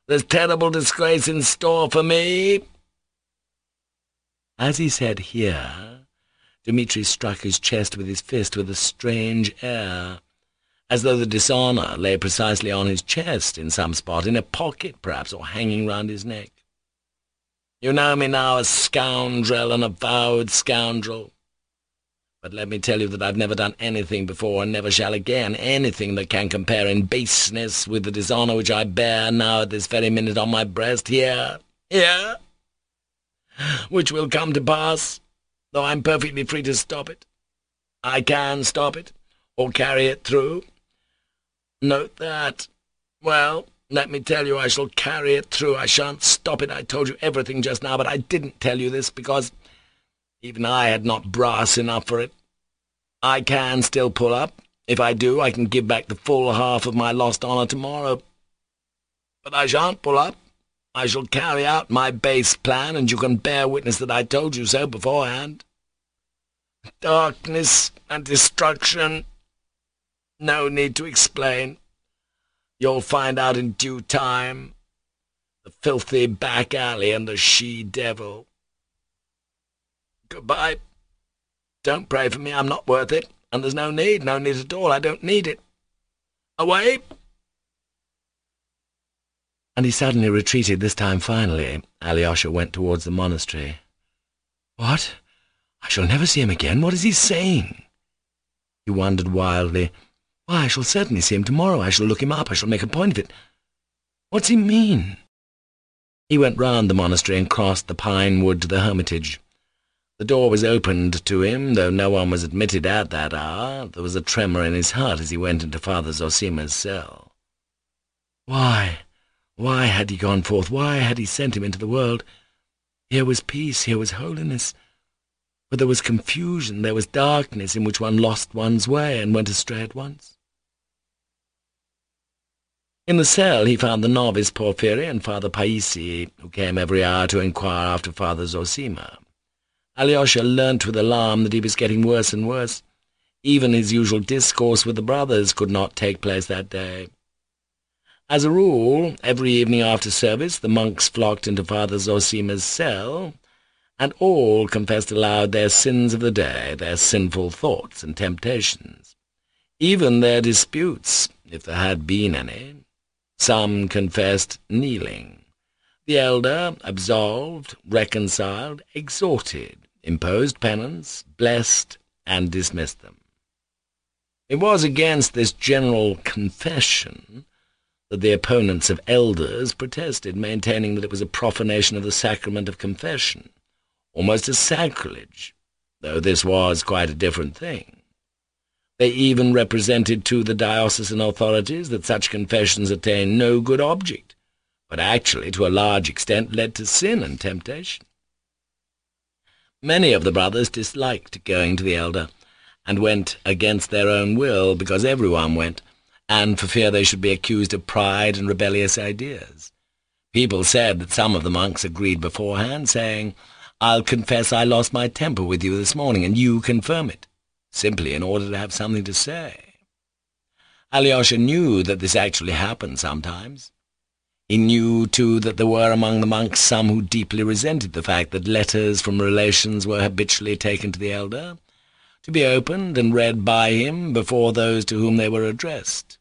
There's terrible disgrace in store for me." As he said "here," Dmitri struck his chest with his fist with a strange air, as though the dishonour lay precisely on his chest, in some spot, in a pocket perhaps, or hanging round his neck. "You know me now, a scoundrel, an avowed scoundrel. But let me tell you that I've never done anything before, and never shall again, anything that can compare in baseness with the dishonour which I bear now at this very minute on my breast, here, which will come to pass, though I'm perfectly free to stop it. I can stop it, or carry it through. Note that. Well, let me tell you, I shall carry it through. I shan't stop it. I told you everything just now, but I didn't tell you this, because even I had not brass enough for it. I can still pull up. If I do, I can give back the full half of my lost honour tomorrow. But I shan't pull up. I shall carry out my base plan, and you can bear witness that I told you so beforehand. Darkness and destruction. No need to explain. You'll find out in due time. The filthy back alley and the she-devil. Goodbye. Don't pray for me, I'm not worth it, and there's no need at all, I don't need it. Away!" And he suddenly retreated, this time finally. Alyosha went towards the monastery. "What? I shall never see him again? What is he saying?" He wondered wildly. "Why, I shall certainly see him tomorrow. I shall look him up. I shall make a point of it. What's he mean?" He went round the monastery and crossed the pine wood to the hermitage. The door was opened to him, though no one was admitted at that hour. There was a tremor in his heart as he went into Father Zosima's cell. Why had he gone forth? Why had he sent him into the world? Here was peace, here was holiness. But there was confusion, there was darkness in which one lost one's way and went astray at once. In the cell he found the novice Porphyry and Father Païssy, who came every hour to inquire after Father Zosima. Alyosha learnt with alarm that he was getting worse and worse. Even his usual discourse with the brothers could not take place that day. As a rule, every evening after service the monks flocked into Father Zosima's cell, and all confessed aloud their sins of the day, their sinful thoughts and temptations, even their disputes, if there had been any. Some confessed kneeling. The elder absolved, reconciled, exhorted, imposed penance, blessed, and dismissed them. It was against this general confession that the opponents of elders protested, maintaining that it was a profanation of the sacrament of confession, almost a sacrilege, though this was quite a different thing. They even represented to the diocesan authorities that such confessions attained no good object, but actually to a large extent led to sin and temptation. Many of the brothers disliked going to the elder, and went against their own will, because everyone went, and for fear they should be accused of pride and rebellious ideas. People said that some of the monks agreed beforehand, saying, "I'll confess I lost my temper with you this morning, and you confirm it," simply in order to have something to say. Alyosha knew that this actually happened sometimes. He knew, too, that there were among the monks some who deeply resented the fact that letters from relations were habitually taken to the elder, to be opened and read by him before those to whom they were addressed.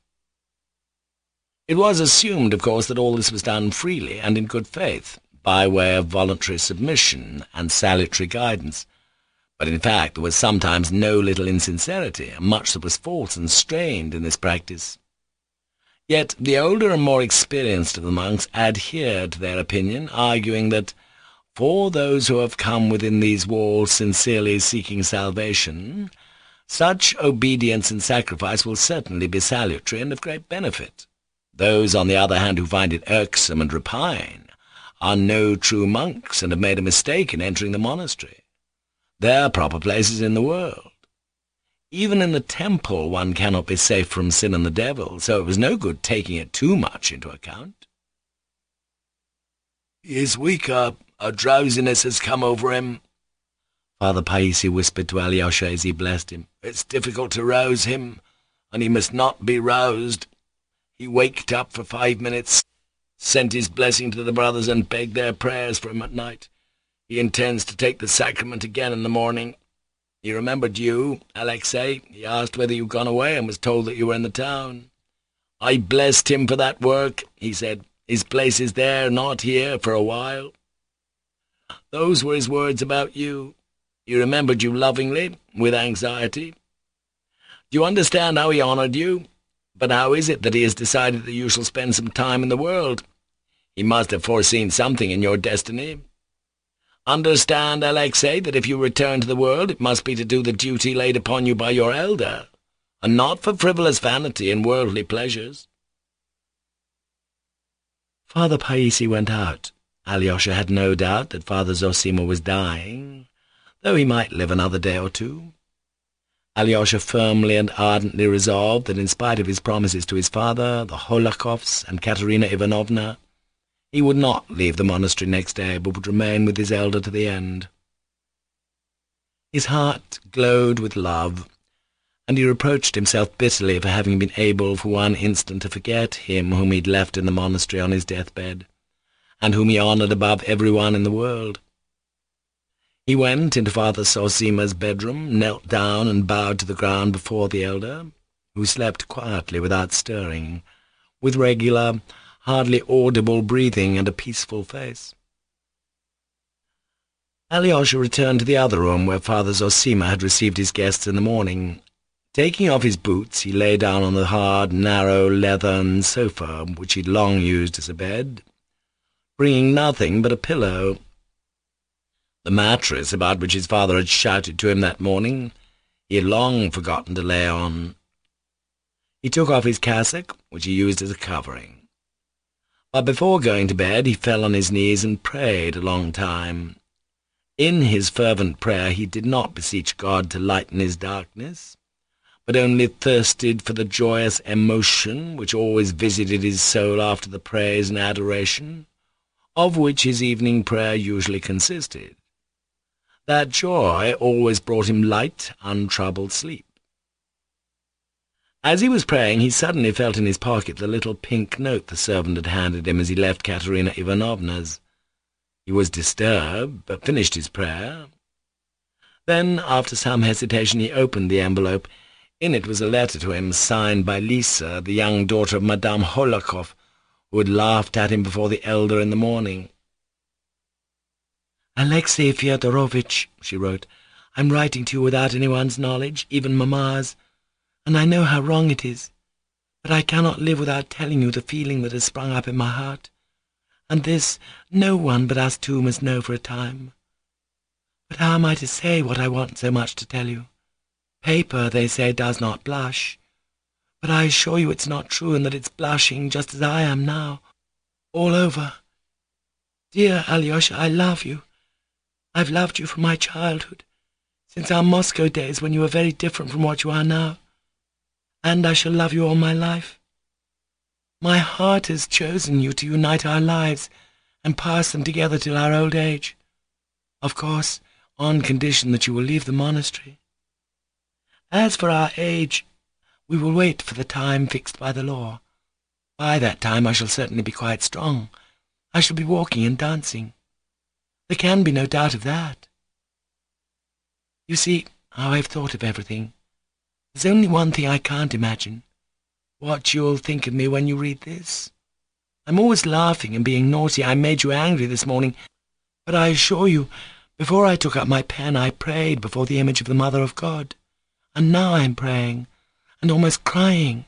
It was assumed, of course, that all this was done freely and in good faith, by way of voluntary submission and salutary guidance, but in fact there was sometimes no little insincerity, and much that was false and strained in this practice. Yet the older and more experienced of the monks adhered to their opinion, arguing that, for those who have come within these walls sincerely seeking salvation, such obedience and sacrifice will certainly be salutary and of great benefit. Those, on the other hand, who find it irksome and repine, are no true monks, and have made a mistake in entering the monastery. Their proper place is in the world. Even in the temple one cannot be safe from sin and the devil, so it was no good taking it too much into account. "He is weaker. A drowsiness has come over him," Father Païssy whispered to Alyosha as he blessed him. "It's difficult to rouse him, and he must not be roused. He waked up for 5 minutes, sent his blessing to the brothers and begged their prayers for him at night. He intends to take the sacrament again in the morning. He remembered you, Alexei. He asked whether you'd gone away and was told that you were in the town. I blessed him for that work, he said. His place is there, not here, for a while. Those were his words about you. He remembered you lovingly, with anxiety. Do you understand how he honoured you? But how is it that he has decided that you shall spend some time in the world? He must have foreseen something in your destiny. Understand, Alexei, that if you return to the world, it must be to do the duty laid upon you by your elder, and not for frivolous vanity and worldly pleasures. Father Païssy went out. Alyosha had no doubt that Father Zossima was dying, though he might live another day or two. Alyosha firmly and ardently resolved that in spite of his promises to his father, the Holakovs, and Katerina Ivanovna, he would not leave the monastery next day, but would remain with his elder to the end. His heart glowed with love, and he reproached himself bitterly for having been able for one instant to forget him whom he had left in the monastery on his deathbed, and whom he honoured above everyone in the world. He went into Father Zossima's bedroom, knelt down and bowed to the ground before the elder, who slept quietly without stirring, with regular, hardly audible breathing and a peaceful face. Alyosha returned to the other room where Father Zossima had received his guests in the morning. Taking off his boots, he lay down on the hard, narrow, leathern sofa which he had long used as a bed, bringing nothing but a pillow. The mattress about which his father had shouted to him that morning he had long forgotten to lay on. He took off his cassock, which he used as a covering. But before going to bed he fell on his knees and prayed a long time. In his fervent prayer he did not beseech God to lighten his darkness, but only thirsted for the joyous emotion which always visited his soul after the praise and adoration, of which his evening prayer usually consisted. That joy always brought him light, untroubled sleep. As he was praying, he suddenly felt in his pocket the little pink note the servant had handed him as he left Katerina Ivanovna's. He was disturbed, but finished his prayer. Then, after some hesitation, he opened the envelope. In it was a letter to him, signed by Lisa, the young daughter of Madame Holakov, who had laughed at him before the elder in the morning. "Alexei Fyodorovitch," she wrote, "I'm writing to you without anyone's knowledge, even Mamma's, and I know how wrong it is, but I cannot live without telling you the feeling that has sprung up in my heart, and this no one but us two must know for a time. But how am I to say what I want so much to tell you? Paper, they say, does not blush, but I assure you it's not true, and that it's blushing just as I am now, all over. Dear Alyosha, I love you. I've loved you from my childhood, since our Moscow days when you were very different from what you are now, and I shall love you all my life. My heart has chosen you to unite our lives and pass them together till our old age, of course, on condition that you will leave the monastery. As for our age, we will wait for the time fixed by the law. By that time I shall certainly be quite strong. I shall be walking and dancing. There can be no doubt of that. You see how I've thought of everything. There's only one thing I can't imagine, what you'll think of me when you read this. I'm always laughing and being naughty. I made you angry this morning, but I assure you, before I took up my pen I prayed before the image of the Mother of God, and now I'm praying, and almost crying.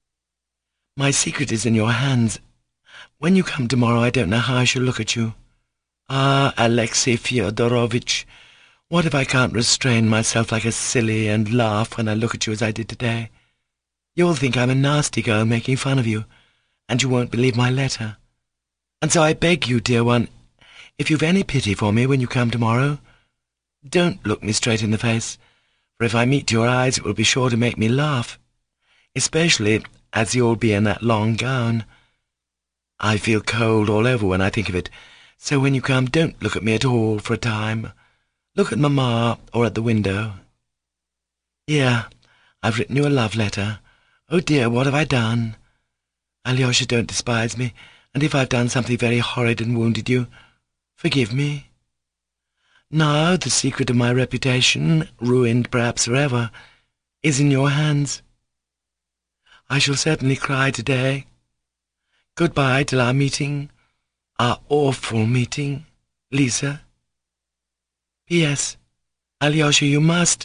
My secret is in your hands. When you come tomorrow I don't know how I shall look at you. Ah, Alexei Fyodorovitch, what if I can't restrain myself like a silly and laugh when I look at you as I did today? You'll think I'm a nasty girl making fun of you, and you won't believe my letter. And so I beg you, dear one, if you've any pity for me when you come tomorrow, don't look me straight in the face, for if I meet your eyes it will be sure to make me laugh, especially as you'll be in that long gown. I feel cold all over when I think of it, so when you come don't look at me at all for a time. Look at Mamma or at the window. Here, I've written you a love letter. Oh dear, what have I done? Alyosha, don't despise me. and if I've done something very horrid and wounded you, forgive me. Now the secret of my reputation, ruined perhaps forever, is in your hands. I shall certainly cry today. Goodbye till our meeting, our awful meeting, Lisa. P.S. Alyosha, you must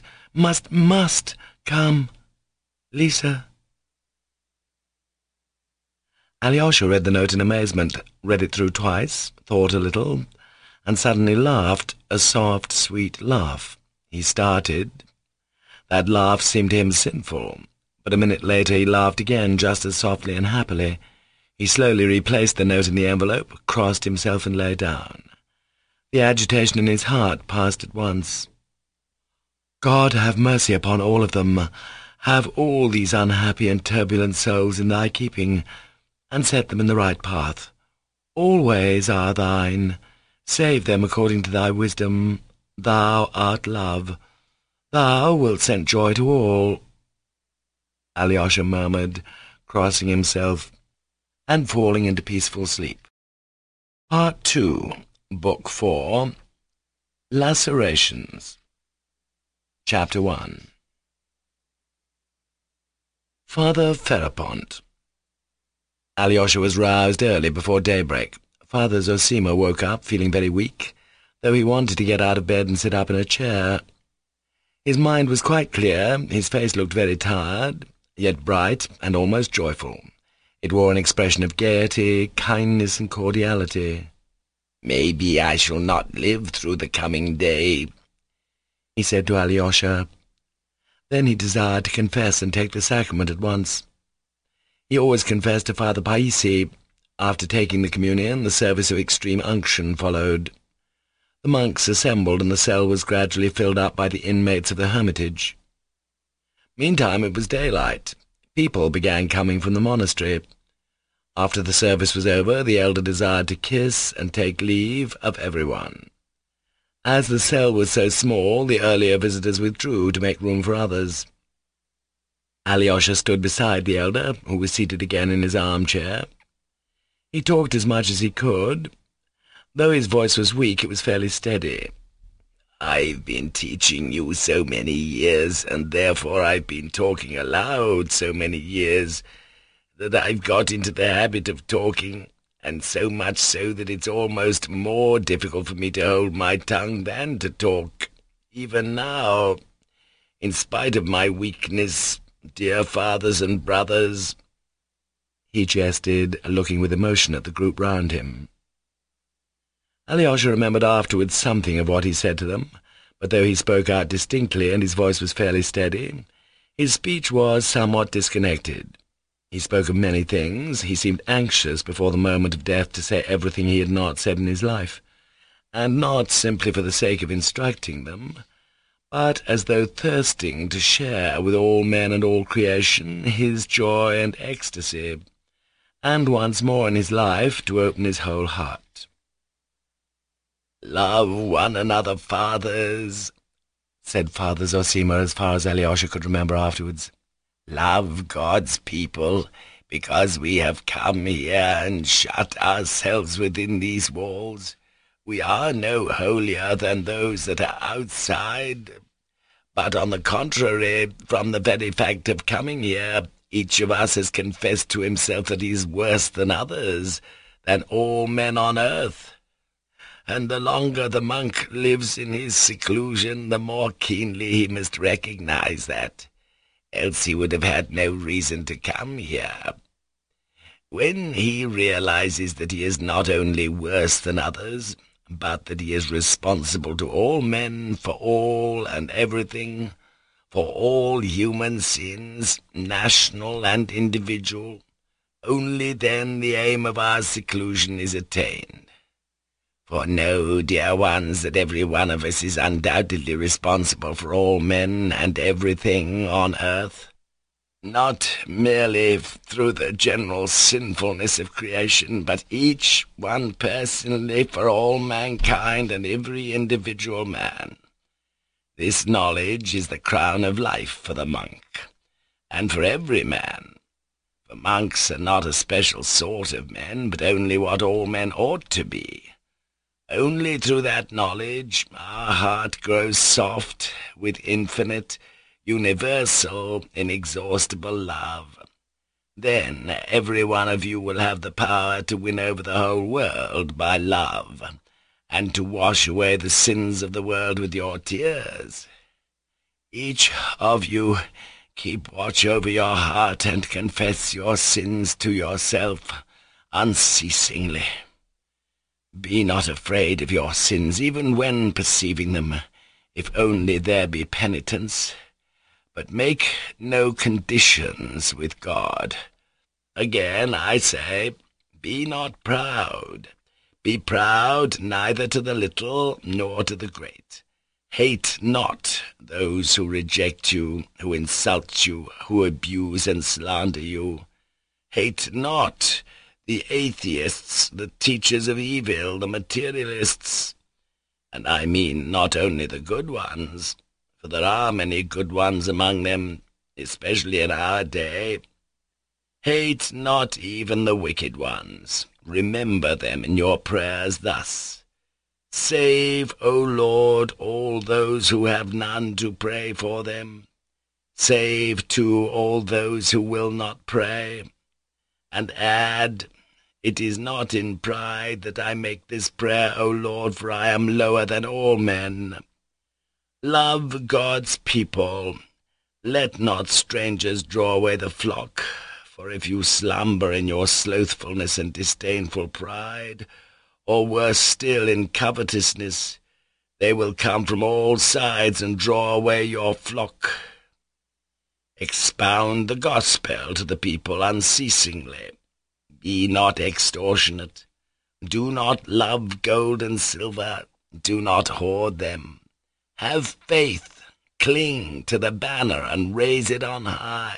come. Lisa. Alyosha read the note in amazement, read it through twice, thought a little, and suddenly laughed, a soft, sweet laugh. He started. That laugh seemed to him sinful, but a minute later he laughed again, just as softly and happily. He slowly replaced the note in the envelope, crossed himself and lay down. The agitation in his heart passed at once. God have mercy upon all of them. Have all these unhappy and turbulent souls in thy keeping, and set them in the right path. All ways are thine. Save them according to thy wisdom. Thou art love. Thou wilt send joy to all. Alyosha murmured, crossing himself and falling into peaceful sleep. Part 2, Book 4, Lacerations. Chapter 1. Father Ferapont. Alyosha was roused early before daybreak. Father Zosima woke up, feeling very weak, though he wanted to get out of bed and sit up in a chair. His mind was quite clear, his face looked very tired, yet bright and almost joyful. It wore an expression of gaiety, kindness, and cordiality. "Maybe I shall not live through the coming day," he said to Alyosha. Then he desired to confess and take the sacrament at once. He always confessed to Father Paisi. After taking the communion, the service of extreme unction followed. The monks assembled, and the cell was gradually filled up by the inmates of the hermitage. Meantime it was daylight. People began coming from the monastery. After the service was over, the elder desired to kiss and take leave of everyone. As the cell was so small, the earlier visitors withdrew to make room for others. Alyosha stood beside the elder, who was seated again in his armchair. He talked as much as he could. Though his voice was weak, it was fairly steady. "I've been teaching you so many years, and therefore I've been talking aloud so many years, that I've got into the habit of talking, and so much so that it's almost more difficult for me to hold my tongue than to talk, even now. In spite of my weakness, dear fathers and brothers," he jested, looking with emotion at the group round him. Alyosha remembered afterwards something of what he said to them, but though he spoke out distinctly and his voice was fairly steady, his speech was somewhat disconnected. He spoke of many things. He seemed anxious before the moment of death to say everything he had not said in his life, and not simply for the sake of instructing them, but as though thirsting to share with all men and all creation his joy and ecstasy, and once more in his life to open his whole heart. "Love one another, fathers," said Father Zosima as far as Alyosha could remember afterwards. "Love God's people, because we have come here and shut ourselves within these walls. We are no holier than those that are outside, but on the contrary, from the very fact of coming here, each of us has confessed to himself that he is worse than others, than all men on earth. And the longer the monk lives in his seclusion, the more keenly he must recognize that, else he would have had no reason to come here. When he realizes that he is not only worse than others, but that he is responsible to all men for all and everything, for all human sins, national and individual, only then the aim of our seclusion is attained. For know, dear ones, that every one of us is undoubtedly responsible for all men and everything on earth, not merely through the general sinfulness of creation, but each one personally for all mankind and every individual man. This knowledge is the crown of life for the monk, and for every man. For The monks are not a special sort of men, but only what all men ought to be. Only through that knowledge our heart grows soft with infinite, universal, inexhaustible love. Then every one of you will have the power to win over the whole world by love, and to wash away the sins of the world with your tears. Each of you keep watch over your heart and confess your sins to yourself unceasingly. Be not afraid of your sins, even when perceiving them, if only there be penitence. But make no conditions with God. Again I say, be not proud. Be proud neither to the little nor to the great. Hate not those who reject you, who insult you, who abuse and slander you. Hate not the atheists, the teachers of evil, the materialists, and I mean not only the good ones, for there are many good ones among them, especially in our day. Hate not even the wicked ones. Remember them in your prayers thus: Save, O Lord, all those who have none to pray for them. Save, too, all those who will not pray. And add, It is not in pride that I make this prayer, O Lord, for I am lower than all men. Love God's people. Let not strangers draw away the flock, for if you slumber in your slothfulness and disdainful pride, or worse still in covetousness, they will come from all sides and draw away your flock. Expound the gospel to the people unceasingly. Be not extortionate. Do not love gold and silver. Do not hoard them. Have faith. Cling to the banner and raise it on high.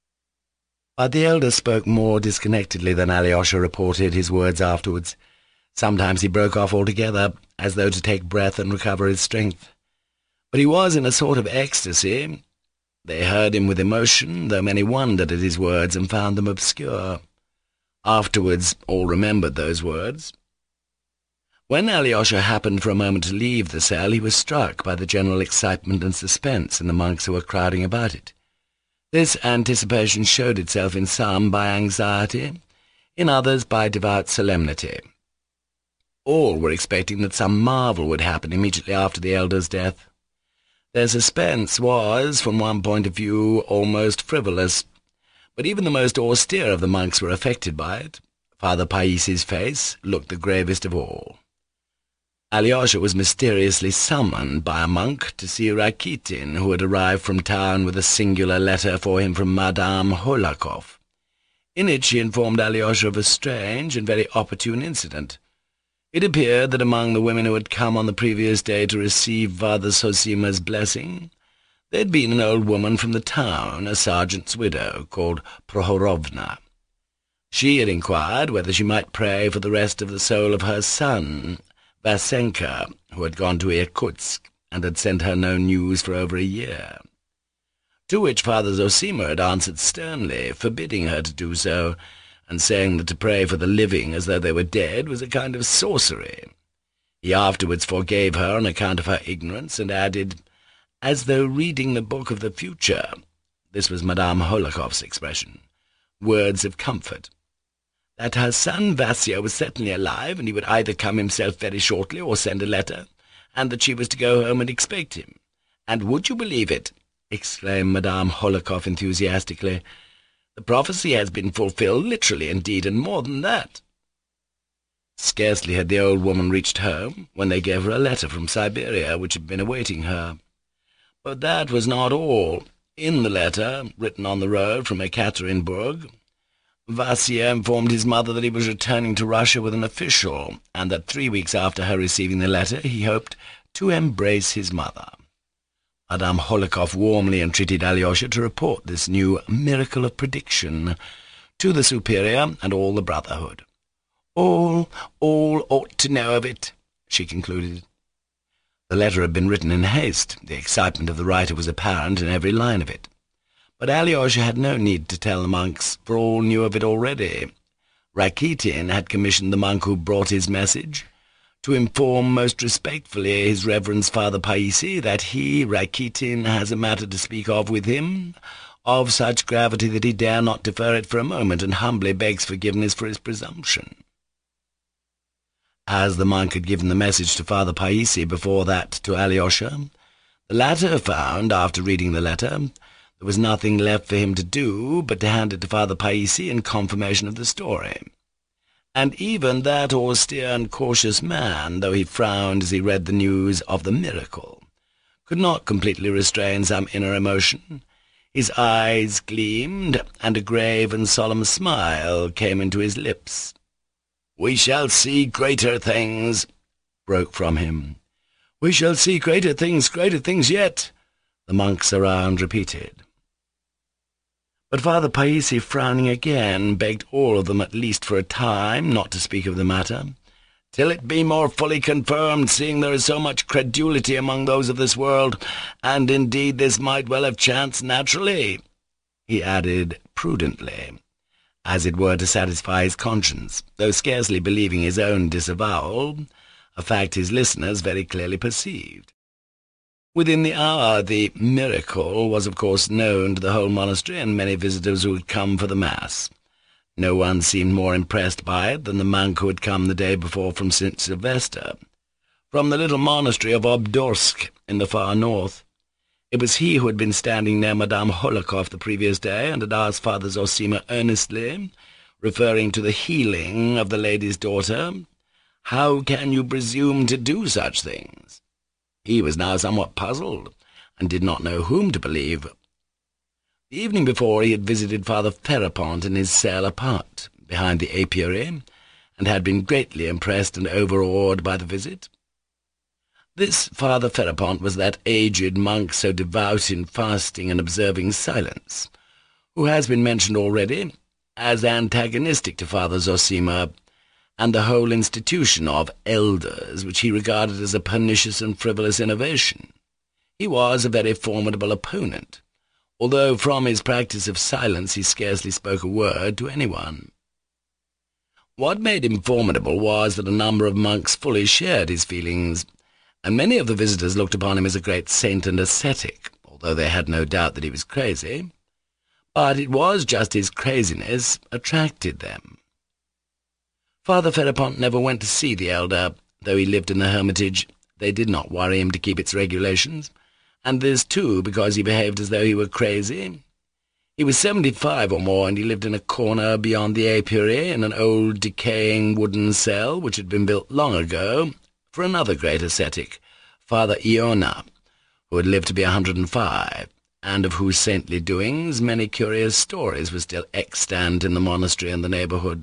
But the elder spoke more disconnectedly than Alyosha reported his words afterwards. Sometimes he broke off altogether, as though to take breath and recover his strength. But he was in a sort of ecstasy. They heard him with emotion, though many wondered at his words and found them obscure. Afterwards all remembered those words. When Alyosha happened for a moment to leave the cell, he was struck by the general excitement and suspense in the monks who were crowding about it. This anticipation showed itself in some by anxiety, in others by devout solemnity. All were expecting that some marvel would happen immediately after the elder's death. Their suspense was, from one point of view, almost frivolous, but even the most austere of the monks were affected by it. Father Païssy's face looked the gravest of all. Alyosha was mysteriously summoned by a monk to see Rakitin, who had arrived from town with a singular letter for him from Madame Hohlakov. In it she informed Alyosha of a strange and very opportune incident. It appeared that among the women who had come on the previous day to receive Father Zosima's blessing, there had been an old woman from the town, a sergeant's widow, called Prohorovna. She had inquired whether she might pray for the rest of the soul of her son, Vasenka, who had gone to Irkutsk, and had sent her no news for over a year. To which Father Zosima had answered sternly, forbidding her to do so, and saying that to pray for the living as though they were dead was a kind of sorcery. He afterwards forgave her on account of her ignorance, and added, as though reading the book of the future, this was Madame Hohlakov's expression, words of comfort, that her son Vasya was certainly alive, and he would either come himself very shortly or send a letter, and that she was to go home and expect him. And would you believe it? Exclaimed Madame Hohlakov enthusiastically. The prophecy has been fulfilled, literally indeed, and more than that. Scarcely had the old woman reached home when they gave her a letter from Siberia, which had been awaiting her. But that was not all. In the letter, written on the road from Ekaterinburg, Vasya informed his mother that he was returning to Russia with an official, and that 3 weeks after her receiving the letter he hoped to embrace his mother. Madame Hohlakov warmly entreated Alyosha to report this new miracle of prediction to the Superior and all the Brotherhood. All ought to know of it, she concluded. The letter had been written in haste. The excitement of the writer was apparent in every line of it. But Alyosha had no need to tell the monks, for all knew of it already. Rakitin had commissioned the monk who brought his message to inform most respectfully his reverence Father Païssy that he, Rakitin, has a matter to speak of with him, of such gravity that he dare not defer it for a moment, and humbly begs forgiveness for his presumption. As the monk had given the message to Father Païssy before that to Alyosha, the latter found, after reading the letter, there was nothing left for him to do but to hand it to Father Païssy in confirmation of the story. And even that austere and cautious man, though he frowned as he read the news of the miracle, could not completely restrain some inner emotion. His eyes gleamed, and a grave and solemn smile came into his lips. "We shall see greater things," broke from him. "We shall see greater things yet," the monks around repeated. But Father Païssy, frowning again, begged all of them, at least for a time, not to speak of the matter, "till it be more fully confirmed, seeing there is so much credulity among those of this world, and indeed this might well have chanced naturally," he added prudently, as it were to satisfy his conscience, though scarcely believing his own disavowal, a fact his listeners very clearly perceived. Within the hour the miracle was of course known to the whole monastery and many visitors who had come for the Mass. No one seemed more impressed by it than the monk who had come the day before from St. Sylvester, from the little monastery of Obdorsk in the far north. It was he who had been standing near Madame Hohlakov the previous day, and had asked Father Zossima earnestly, referring to the healing of the lady's daughter, "How can you presume to do such things?" He was now somewhat puzzled, and did not know whom to believe. The evening before he had visited Father Ferapont in his cell apart, behind the apiary, and had been greatly impressed and overawed by the visit. This Father Ferapont was that aged monk so devout in fasting and observing silence, who has been mentioned already, as antagonistic to Father Zossima and the whole institution of elders, which he regarded as a pernicious and frivolous innovation. He was a very formidable opponent, although from his practice of silence he scarcely spoke a word to anyone. What made him formidable was that a number of monks fully shared his feelings, and many of the visitors looked upon him as a great saint and ascetic, although they had no doubt that he was crazy. But it was just his craziness attracted them. Father Ferapont never went to see the elder, though he lived in the hermitage. They did not worry him to keep its regulations, and this too because he behaved as though he were crazy. He was 75 or more, and he lived in a corner beyond the apiary, in an old decaying wooden cell which had been built long ago for another great ascetic, Father Iona, who had lived to be 105, and of whose saintly doings many curious stories were still extant in the monastery and the neighbourhood.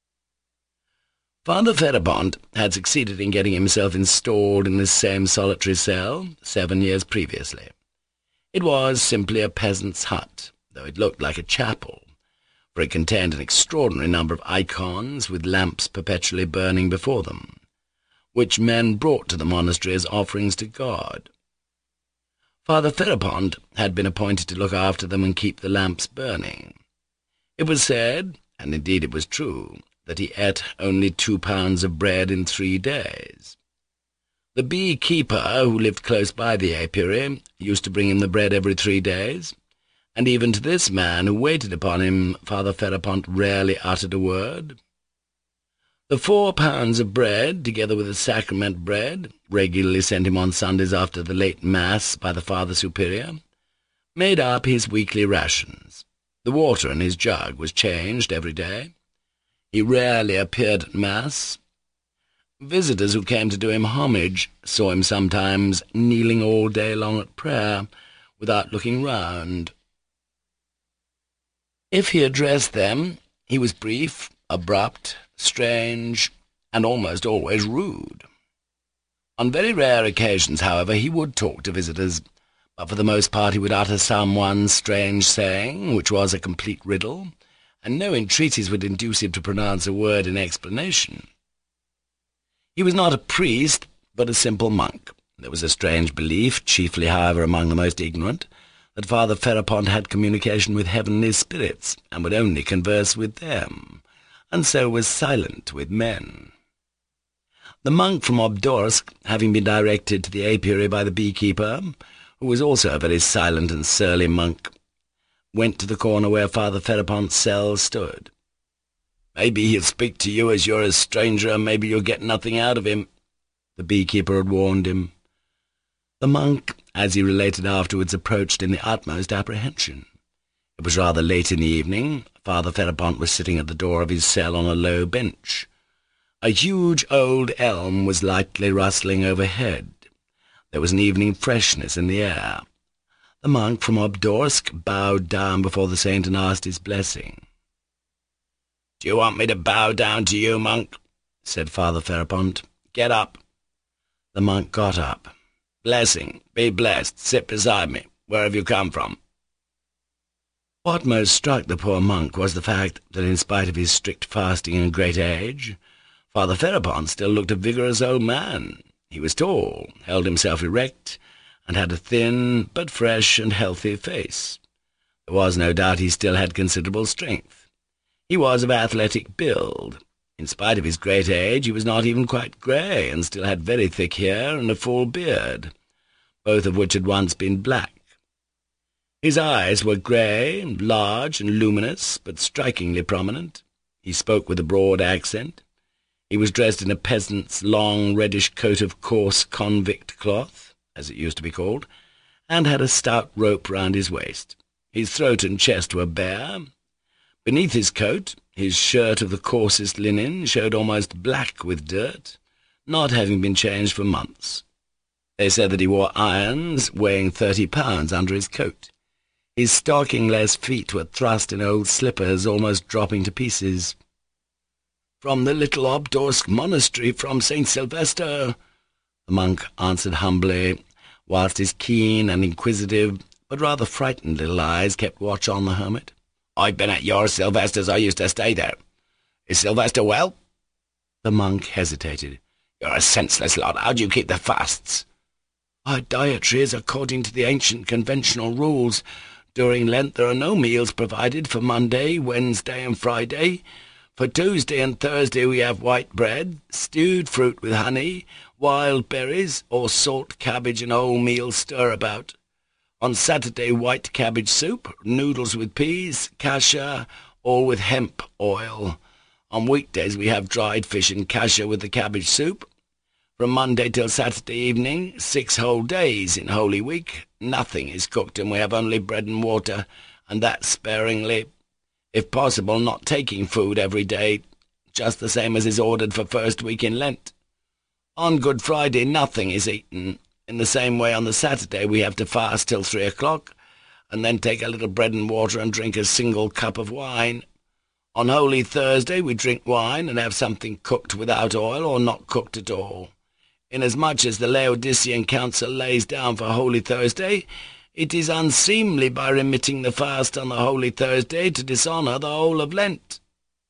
Father Ferapont had succeeded in getting himself installed in this same solitary cell 7 years previously. It was simply a peasant's hut, though it looked like a chapel, for it contained an extraordinary number of icons with lamps perpetually burning before them, which men brought to the monastery as offerings to God. Father Ferapont had been appointed to look after them and keep the lamps burning. It was said, and indeed it was true, that he ate only 2 pounds of bread in 3 days. The bee-keeper, who lived close by the apiary, used to bring him the bread every 3 days, and even to this man, who waited upon him, Father Ferapont rarely uttered a word. The 4 pounds of bread, together with the sacrament bread, regularly sent him on Sundays after the late Mass by the Father Superior, made up his weekly rations. The water in his jug was changed every day. He rarely appeared at Mass. Visitors who came to do him homage saw him sometimes kneeling all day long at prayer, without looking round. If he addressed them, he was brief, abrupt, strange, and almost always rude. On very rare occasions, however, he would talk to visitors, but for the most part he would utter some one strange saying, which was a complete riddle, and no entreaties would induce him to pronounce a word in explanation. He was not a priest, but a simple monk. There was a strange belief, chiefly, however, among the most ignorant, that Father Ferapont had communication with heavenly spirits, and would only converse with them, and so was silent with men. The monk from Obdorsk, having been directed to the apiary by the beekeeper, who was also a very silent and surly monk, went to the corner where Father Ferapont's cell stood. "Maybe he'll speak to you as you're a stranger, and maybe you'll get nothing out of him," the beekeeper had warned him. The monk, as he related afterwards, approached in the utmost apprehension. It was rather late in the evening. Father Ferapont was sitting at the door of his cell on a low bench. A huge old elm was lightly rustling overhead. There was an evening freshness in the air. The monk from Obdorsk bowed down before the saint and asked his blessing. "Do you want me to bow down to you, monk?" said Father Ferapont. "Get up." The monk got up. "Blessing, be blessed, sit beside me. Where have you come from?" What most struck the poor monk was the fact that, in spite of his strict fasting and great age, Father Ferapont still looked a vigorous old man. He was tall, held himself erect, and had a thin but fresh and healthy face. There was no doubt he still had considerable strength. He was of athletic build. In spite of his great age, he was not even quite grey, and still had very thick hair and a full beard, both of which had once been black. His eyes were grey, large and luminous, but strikingly prominent. He spoke with a broad accent. He was dressed in a peasant's long reddish coat of coarse convict cloth, as it used to be called, and had a stout rope round his waist. His throat and chest were bare. Beneath his coat, his shirt of the coarsest linen showed almost black with dirt, not having been changed for months. They said that he wore irons weighing 30 pounds under his coat. His stockingless feet were thrust in old slippers, almost dropping to pieces. "From the little Obdorsk monastery, from St. Sylvester," the monk answered humbly, whilst his keen and inquisitive, but rather frightened little eyes kept watch on the hermit. "I've been at your Sylvester's. I used to stay there. Is Sylvester well?" The monk hesitated. "You're a senseless lot. How do you keep the fasts?" "Our dietary is according to the ancient conventional rules. During Lent there are no meals provided for Monday, Wednesday, and Friday. For Tuesday and Thursday we have white bread, stewed fruit with honey, wild berries, or salt cabbage and wholemeal stir-about. On Saturday, white cabbage soup, noodles with peas, kasha, all with hemp oil. On weekdays we have dried fish and kasha with the cabbage soup. From Monday till Saturday evening, 6 whole days in Holy Week, nothing is cooked, and we have only bread and water, and that sparingly, if possible not taking food every day, just the same as is ordered for first week in Lent. On Good Friday nothing is eaten. In the same way on the Saturday we have to fast till 3 o'clock, and then take a little bread and water and drink a single cup of wine. On Holy Thursday we drink wine and have something cooked without oil or not cooked at all. Inasmuch as the Laodicean Council lays down for Holy Thursday, it is unseemly by remitting the fast on the Holy Thursday to dishonour the whole of Lent.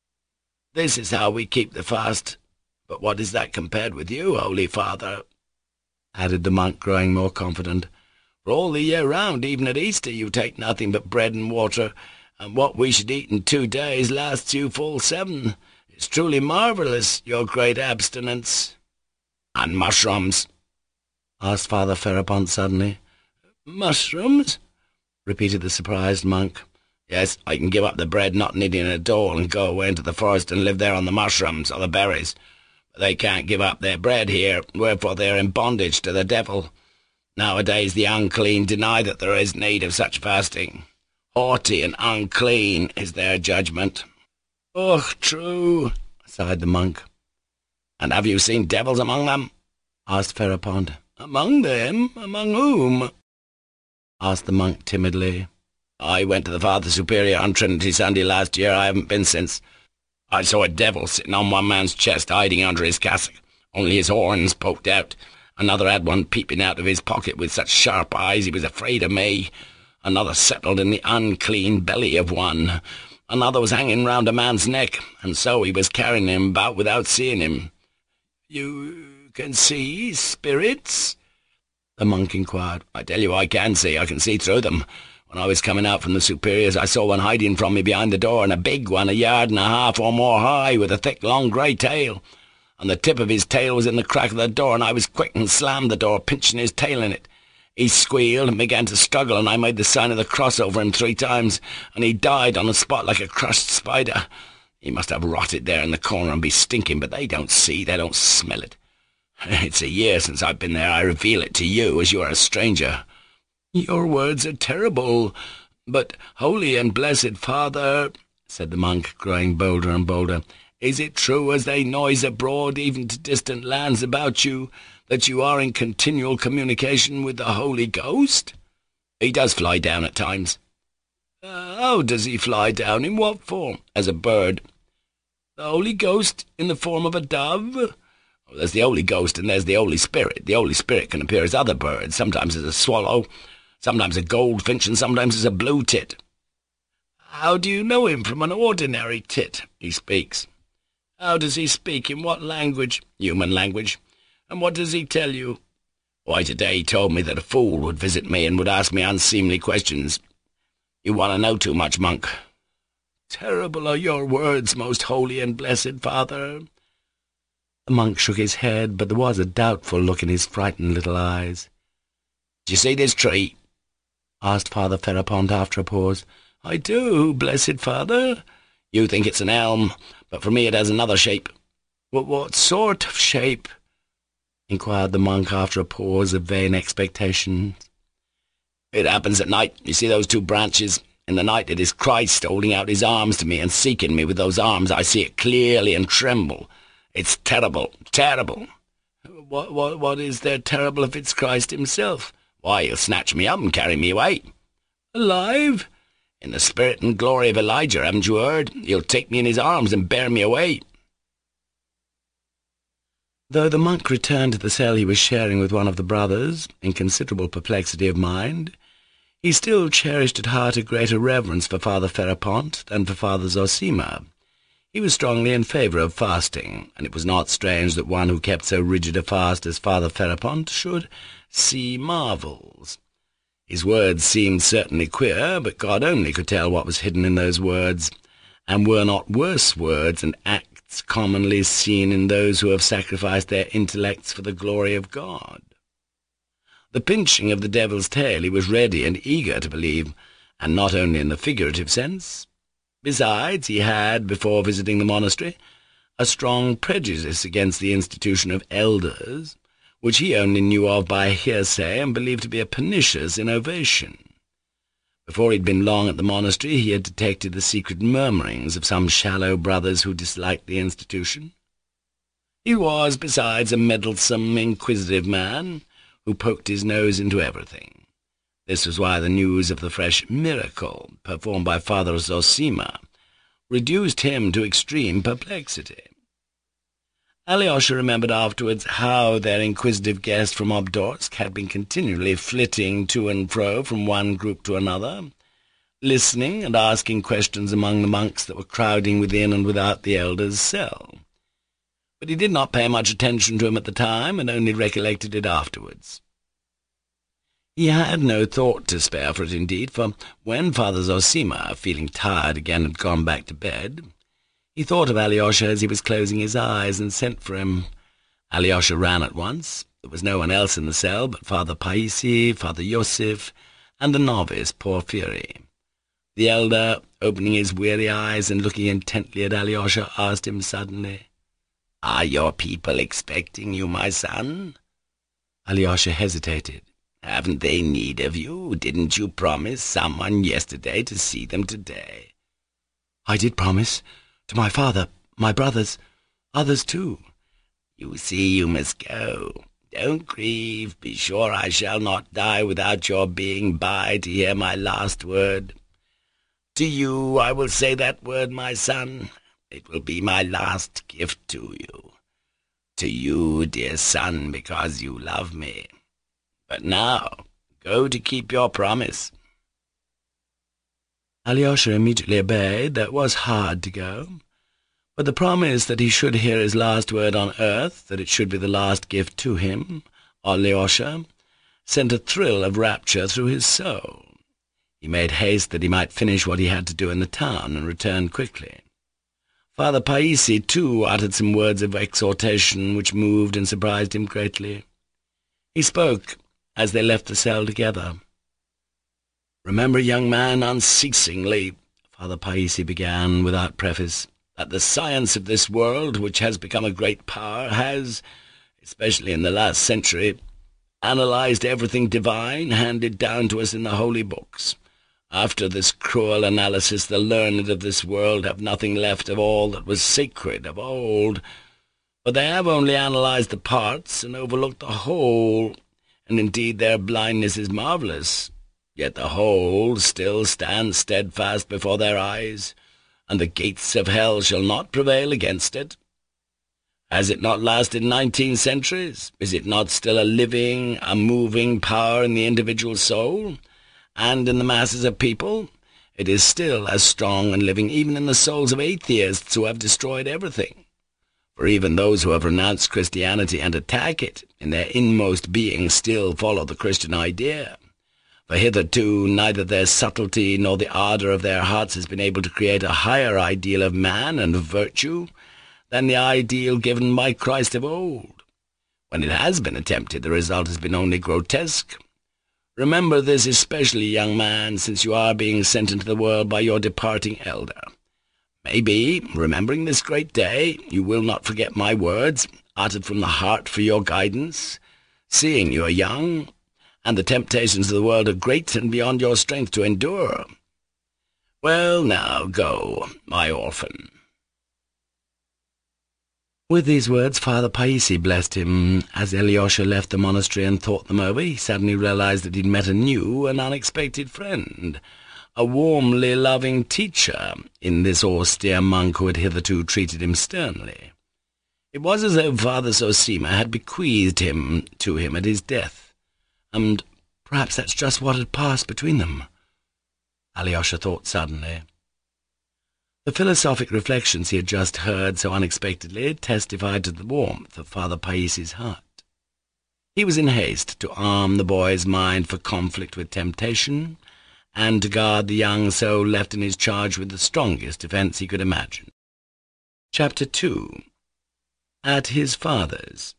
This is how we keep the fast. But what is that compared with you, Holy Father?" added the monk, growing more confident. "For all the year round, even at Easter, you take nothing but bread and water, and what we should eat in 2 days lasts you full 7. It's truly marvellous, your great abstinence." "And mushrooms?" asked Father Ferapont suddenly. "Mushrooms?" repeated the surprised monk. "Yes, I can give up the bread, not needing it at all, and go away into the forest and live there on the mushrooms or the berries. But they can't give up their bread here, wherefore they are in bondage to the devil. Nowadays the unclean deny that there is need of such fasting. Haughty and unclean is their judgment." "Oh, true," sighed the monk. "And have you seen devils among them?" asked Ferapont. "Among them? Among whom?" asked the monk timidly. "I went to the Father Superior on Trinity Sunday last year. I haven't been since. I saw a devil sitting on one man's chest, hiding under his cassock, only his horns poked out. Another had one peeping out of his pocket with such sharp eyes he was afraid of me. Another settled in the unclean belly of one. Another was hanging round a man's neck, and so he was carrying him about without seeing him." "You can see spirits?" the monk inquired. "I tell you I can see through them. When I was coming out from the superior's, I saw one hiding from me behind the door, and a big one, 1.5 yards or more high, with a thick, long grey tail. And the tip of his tail was in the crack of the door, and I was quick and slammed the door, pinching his tail in it. He squealed and began to struggle, and I made the sign of the cross over him 3 times, and he died on the spot like a crushed spider. He must have rotted there in the corner and be stinking, but they don't see, they don't smell it. It's a year since I've been there. I reveal it to you, as you are a stranger. Your words are terrible, but holy and blessed Father, said the monk, growing bolder and bolder, is it true, as they noise abroad, even to distant lands about you, that you are in continual communication with the Holy Ghost? He does fly down at times. How does he fly down? In what form? As a bird. The Holy Ghost in the form of a dove? There's the Holy Ghost and there's the Holy Spirit. The Holy Spirit can appear as other birds, sometimes as a swallow, sometimes a goldfinch, and sometimes as a blue tit. How do you know him from an ordinary tit? He speaks. How does he speak? In what language? Human language. And what does he tell you? Why, today he told me that a fool would visit me and would ask me unseemly questions. You want to know too much, monk. Terrible are your words, most holy and blessed Father. The monk shook his head, but there was a doubtful look in his frightened little eyes. Do you see this tree? Asked Father Ferapont after a pause. I do, blessed Father. You think it's an elm, but for me it has another shape. What sort of shape? Inquired the monk after a pause of vain expectation. It happens at night. You see those 2 branches? In the night it is Christ holding out his arms to me and seeking me with those arms. I see it clearly and tremble. It's terrible, terrible. What is there terrible if it's Christ himself? Why, he'll snatch me up and carry me away. Alive? In the spirit and glory of Elijah, haven't you heard? He'll take me in his arms and bear me away. Though the monk returned to the cell he was sharing with one of the brothers, in considerable perplexity of mind, he still cherished at heart a greater reverence for Father Ferapont than for Father Zosima. He was strongly in favour of fasting, and it was not strange that one who kept so rigid a fast as Father Ferapont should see marvels. His words seemed certainly queer, but God only could tell what was hidden in those words, and were not worse words and acts commonly seen in those who have sacrificed their intellects for the glory of God. The pinching of the devil's tail he was ready and eager to believe, and not only in the figurative sense. Besides, he had, before visiting the monastery, a strong prejudice against the institution of elders, which he only knew of by hearsay and believed to be a pernicious innovation. Before he had been long at the monastery, he had detected the secret murmurings of some shallow brothers who disliked the institution. He was, besides, a meddlesome, inquisitive man, who poked his nose into everything. This was why the news of the fresh miracle performed by Father Zosima reduced him to extreme perplexity. Alyosha remembered afterwards how their inquisitive guest from Obdorsk had been continually flitting to and fro from one group to another, listening and asking questions among the monks that were crowding within and without the elder's cell. But he did not pay much attention to him at the time, and only recollected it afterwards. He had no thought to spare for it, indeed, for when Father Zosima, feeling tired again, had gone back to bed, he thought of Alyosha as he was closing his eyes, and sent for him. Alyosha ran at once. There was no one else in the cell but Father Paisi, Father Yosef, and the novice Porphyry. The elder, opening his weary eyes and looking intently at Alyosha, asked him suddenly, "Are your people expecting you, my son?" Alyosha hesitated. "Haven't they need of you? Didn't you promise someone yesterday to see them today?" "I did promise. To my father, my brothers, others too." "You see, you must go. Don't grieve. Be sure I shall not die without your being by to hear my last word. To you I will say that word, my son. It will be my last gift to you. To you, dear son, because you love me. But now, go to keep your promise." Alyosha immediately obeyed. That was hard to go. But the promise that he should hear his last word on earth, that it should be the last gift to him, Alyosha, sent a thrill of rapture through his soul. He made haste that he might finish what he had to do in the town and returned quickly. Father Païssy, too, uttered some words of exhortation which moved and surprised him greatly. He spoke as they left the cell together. "Remember, young man, unceasingly," Father Païssy began without preface, "that the science of this world, which has become a great power, has, especially in the last century, analyzed everything divine handed down to us in the holy books. After this cruel analysis, the learned of this world have nothing left of all that was sacred of old, for they have only analyzed the parts and overlooked the whole, and indeed their blindness is marvelous. Yet the whole still stands steadfast before their eyes, and the gates of hell shall not prevail against it. Has it not lasted 19 centuries? Is it not still a living, a moving power in the individual soul, and in the masses of people? It is still as strong and living even in the souls of atheists who have destroyed everything. For even those who have renounced Christianity and attack it, in their inmost being still follow the Christian idea. For hitherto neither their subtlety nor the ardour of their hearts has been able to create a higher ideal of man and of virtue than the ideal given by Christ of old. When it has been attempted, the result has been only grotesque. Remember this especially, young man, since you are being sent into the world by your departing elder. Maybe, remembering this great day, you will not forget my words, uttered from the heart for your guidance, seeing you are young, and the temptations of the world are great and beyond your strength to endure. Well, now, go, my orphan." With these words, Father Païssy blessed him. As Alyosha left the monastery and thought them over, he suddenly realized that he'd met a new and unexpected friend, a warmly loving teacher, in this austere monk who had hitherto treated him sternly. It was as though Father Zossima had bequeathed him to him at his death, and perhaps that's just what had passed between them, Alyosha thought suddenly. The philosophic reflections he had just heard so unexpectedly testified to the warmth of Father Païssy's heart. He was in haste to arm the boy's mind for conflict with temptation, and to guard the young soul left in his charge with the strongest defence he could imagine. Chapter 2. At his father's.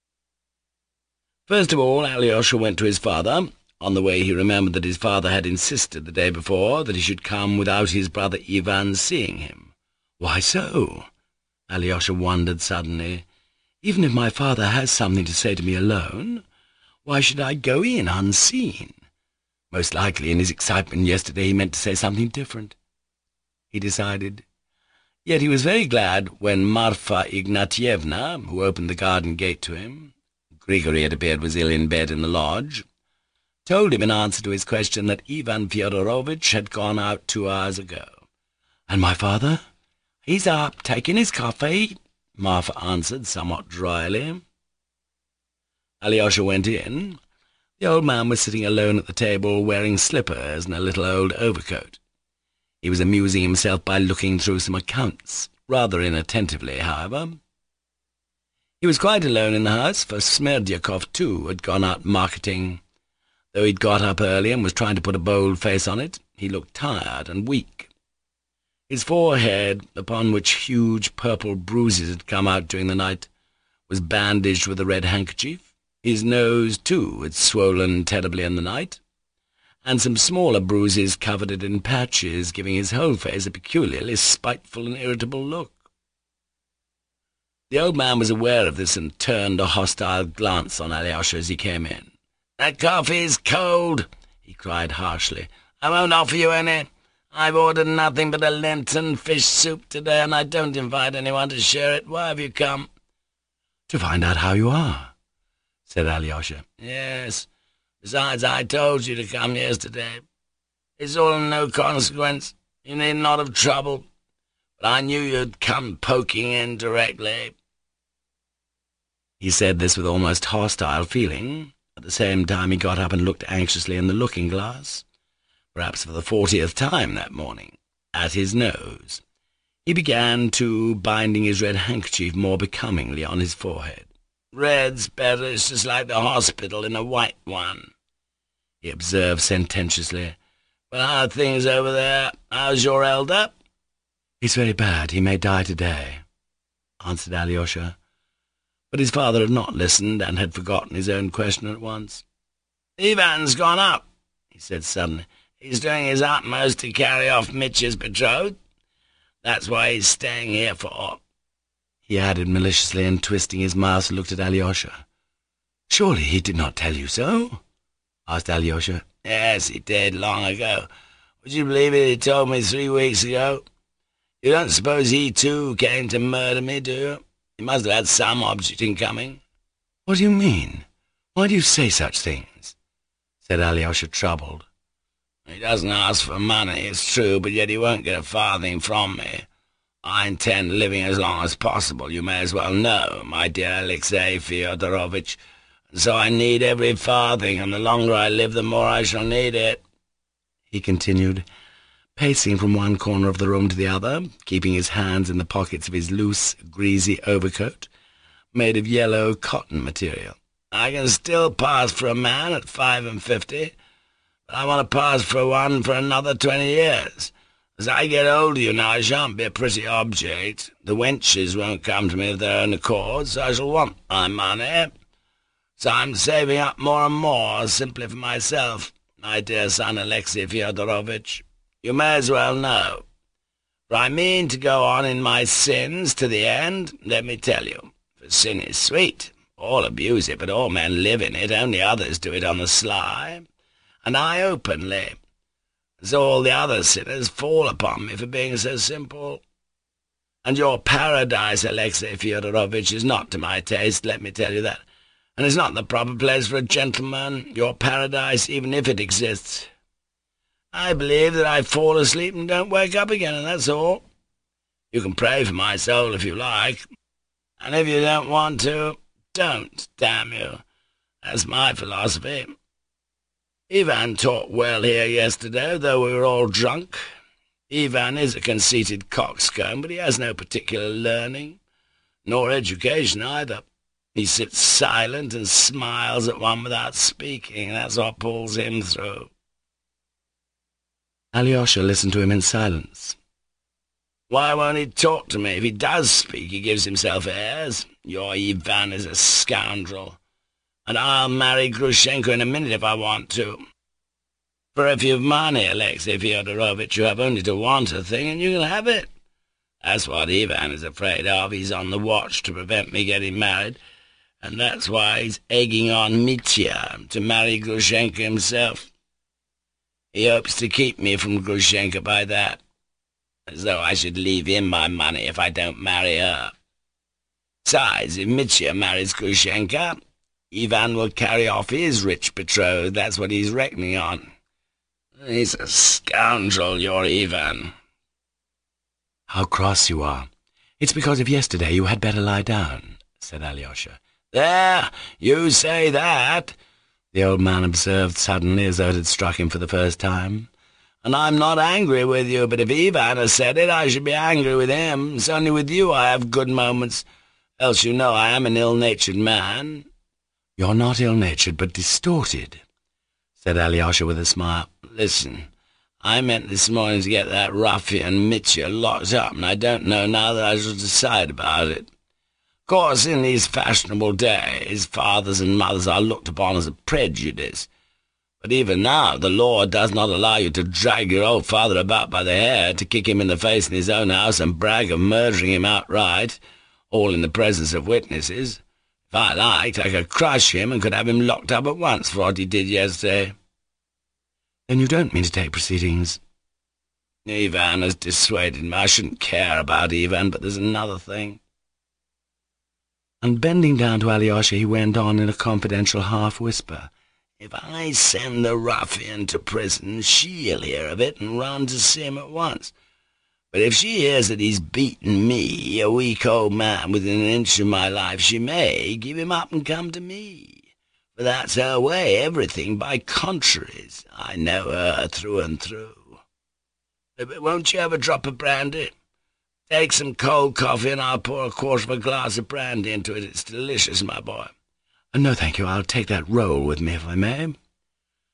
First of all, Alyosha went to his father. On the way he remembered that his father had insisted the day before that he should come without his brother Ivan seeing him. Why so? Alyosha wondered suddenly. Even if my father has something to say to me alone, why should I go in unseen? Most likely in his excitement yesterday he meant to say something different, he decided. Yet he was very glad when Marfa Ignatyevna, who opened the garden gate to him — Grigory, it appeared, was ill in bed in the lodge — told him in answer to his question that Ivan Fyodorovitch had gone out 2 hours ago. "And my father? He's up, taking his coffee," Marfa answered somewhat dryly. Alyosha went in. The old man was sitting alone at the table, wearing slippers and a little old overcoat. He was amusing himself by looking through some accounts, rather inattentively, however. He was quite alone in the house, for Smerdyakov, too, had gone out marketing. Though he'd got up early and was trying to put a bold face on it, he looked tired and weak. His forehead, upon which huge purple bruises had come out during the night, was bandaged with a red handkerchief. His nose, too, had swollen terribly in the night, and some smaller bruises covered it in patches, giving his whole face a peculiarly spiteful and irritable look. The old man was aware of this and turned a hostile glance on Alyosha as he came in. "That coffee's cold," he cried harshly. "I won't offer you any. I've ordered nothing but a Lenten fish soup today, and I don't invite anyone to share it. Why have you come?" "To find out how you are," said Alyosha. "Yes. Besides, I told you to come yesterday. It's all of no consequence. You need not have troubled. But I knew you'd come poking in directly." He said this with almost hostile feeling. At the same time he got up and looked anxiously in the looking-glass, perhaps for the 40th time that morning, at his nose. He began, too, binding his red handkerchief more becomingly on his forehead. "Red's better, it's just like the hospital in a white one," he observed sententiously. Well, how are things over there? How's your elder?" "He's very bad. He may die today," answered Alyosha. But his father had not listened, and had forgotten his own question at once. "Ivan's gone up," he said suddenly. "He's doing his utmost to carry off Mitya's betrothed. That's why he's staying here for," he added maliciously, and twisting his mouth looked at Alyosha. "Surely he did not tell you so?" asked Alyosha. "Yes, he did, long ago. Would you believe it, he told me 3 weeks ago? You don't suppose he, too, came to murder me, do you? He must have had some object in coming." "What do you mean? Why do you say such things?" said Alyosha, troubled. "He doesn't ask for money, it's true, but yet he won't get a farthing from me. I intend living as long as possible, you may as well know, my dear Alexey Fyodorovitch, and so I need every farthing, and the longer I live, the more I shall need it," he continued, pacing from one corner of the room to the other, keeping his hands in the pockets of his loose, greasy overcoat, made of yellow cotton material. "I can still pass for a man at 55, but I want to pass for one for another 20 years. As I get older, you know, I shan't be a pretty object. The wenches won't come to me of their own accord, so I shall want my money. So I'm saving up more and more, simply for myself, my dear son Alexey Fyodorovitch. You may as well know. For I mean to go on in my sins to the end, let me tell you. For sin is sweet. All abuse it, but all men live in it, only others do it on the sly, and I openly. So all the other sinners fall upon me for being so simple. And your paradise, Alexey Fyodorovitch, is not to my taste, let me tell you that. And it's not the proper place for a gentleman, your paradise, even if it exists. I believe that I fall asleep and don't wake up again, and that's all. You can pray for my soul if you like, and if you don't want to, don't, damn you. That's my philosophy. Ivan taught well here yesterday, though we were all drunk. Ivan is a conceited coxcomb, but he has no particular learning, nor education either. He sits silent and smiles at one without speaking. That's what pulls him through." Alyosha listened to him in silence. "Why won't he talk to me? If he does speak, he gives himself airs. Your Ivan is a scoundrel, and I'll marry Grushenka in a minute if I want to. For if you've money, Alexey Fyodorovitch, you have only to want a thing, and you can have it. That's what Ivan is afraid of. He's on the watch to prevent me getting married, and that's why he's egging on Mitya to marry Grushenka himself. He hopes to keep me from Grushenka by that, as though I should leave him my money if I don't marry her. Besides, if Mitya marries Grushenka, Ivan will carry off his rich betrothed. That's what he's reckoning on. He's a scoundrel, your Ivan." "How cross you are. It's because of yesterday. You had better lie down," said Alyosha. "There, you say that," the old man observed suddenly, as though it had struck him for the first time. "And I'm not angry with you, but if Ivan has said it, I should be angry with him. It's only with you I have good moments, else you know I am an ill-natured man." "You're not ill-natured, but distorted," said Alyosha with a smile. "Listen, I meant this morning to get that ruffian Mitya locked up, and I don't know now that I shall decide about it. Of course, in these fashionable days, fathers and mothers are looked upon as a prejudice. But even now the law does not allow you to drag your old father about by the hair, to kick him in the face in his own house and brag of murdering him outright, all in the presence of witnesses. If I liked, I could crush him and could have him locked up at once for what he did yesterday." "Then you don't mean to take proceedings?" "Ivan has dissuaded me. I shouldn't care about Ivan, but there's another thing." And bending down to Alyosha, he went on in a confidential half-whisper. "If I send the ruffian to prison, she'll hear of it and run to see him at once. But if she hears that he's beaten me, a weak old man, within an inch of my life, she may give him up and come to me. For that's her way, everything by contraries. I know her through and through. But won't you have a drop of brandy? Take some cold coffee, and I'll pour a quarter of a glass of brandy into it. It's delicious, my boy." "No, thank you. I'll take that roll with me, if I may."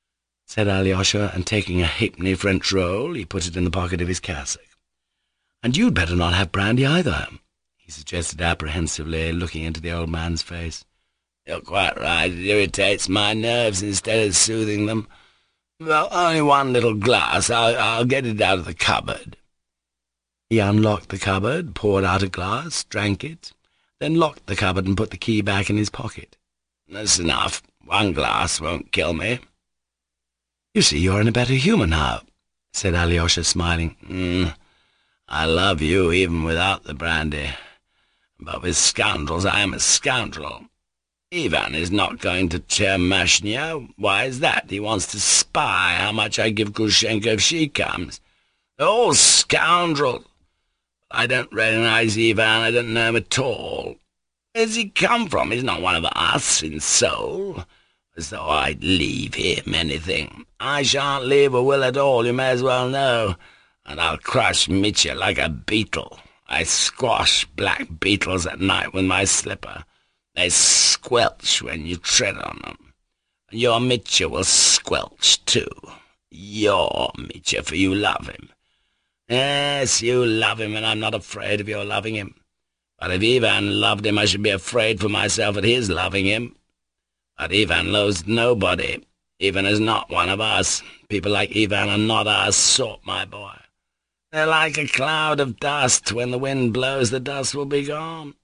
said Alyosha, and taking a halfpenny French roll, he put it in the pocket of his cassock. "And you'd better not have brandy either," he suggested apprehensively, looking into the old man's face. "You're quite right. It irritates my nerves instead of soothing them. Well, only one little glass. I'll get it out of the cupboard." He unlocked the cupboard, poured out a glass, drank it, then locked the cupboard and put the key back in his pocket. "That's enough. One glass won't kill me." "You see, you're in a better humour now," said Alyosha, smiling. I love you even without the brandy. But with scoundrels I am a scoundrel. Ivan is not going to Tchermashnya. Why is that? He wants to spy how much I give Grushenka if she comes. They're all scoundrels. I don't recognize Ivan. I don't know him at all. Where does he come from? He's not one of us in soul. As though I'd leave him anything. I shan't leave a will at all, you may as well know. And I'll crush Mitya like a beetle. I squash black beetles at night with my slipper. They squelch when you tread on them. And your Mitya will squelch too. Your Mitya, for you love him. Yes, you love him, and I'm not afraid of your loving him. But if Ivan loved him, I should be afraid for myself at his loving him. But Ivan loves nobody. Ivan is not one of us. People like Ivan are not our sort, my boy. They're like a cloud of dust. When the wind blows, the dust will be gone.